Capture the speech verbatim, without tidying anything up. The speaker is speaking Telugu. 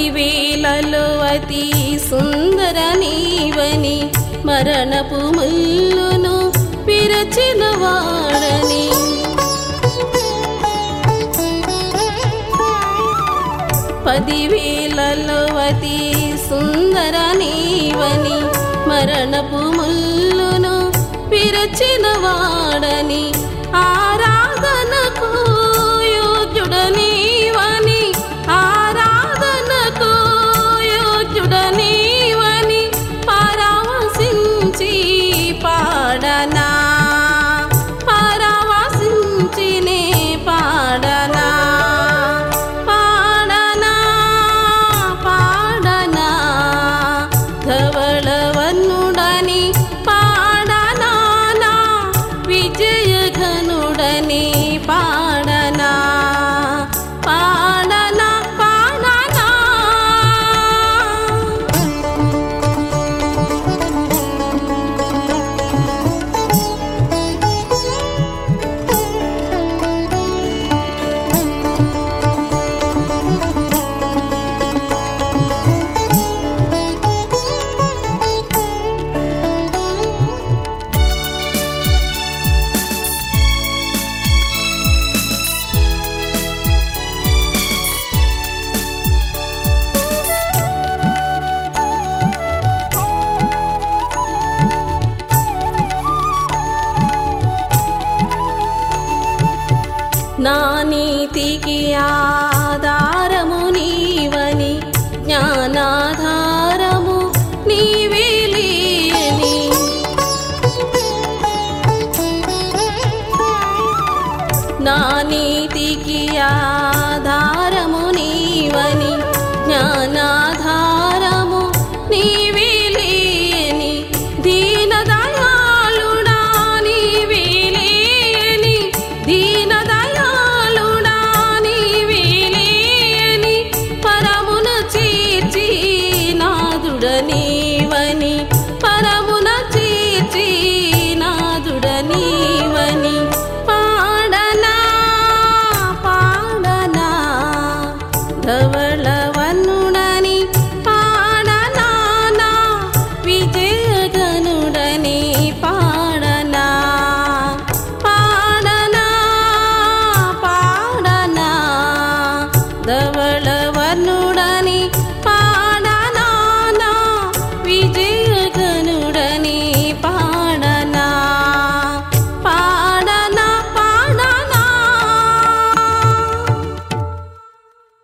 పదివేలలో అతి సుందర నీవని మరణపు ముల్లును విరచిన వాడని పదివేలలో అతి సుందర నీవని మరణపు ముల్లును విరచిన వాడని ఆరాధనకు యోగ్యుడ నీవని ఆరాధనకు యోగ్యుడ నీవని పరవశించి పాడనా పరవశించి నే పాడనా పాడనా పాడనా ధవళవర్ణుడని పాడనా నా విజయఘనుడని పాడనా పాడనా పాడనా నా నీతికి ఆధారము నీవని జ్ఞానాధారము నీవేలేని నా నీతికి ఆధారము నీవని జ్ఞానాధారము నీవేలేని దీనదయాళుడా నీవేలేని దీనదయాళుడా నీవేలేని పరమున చేర్చి నాదుడ నీవని పరమున చేర్చి నాదుడ నీవని పాడనా పాడనా ధవ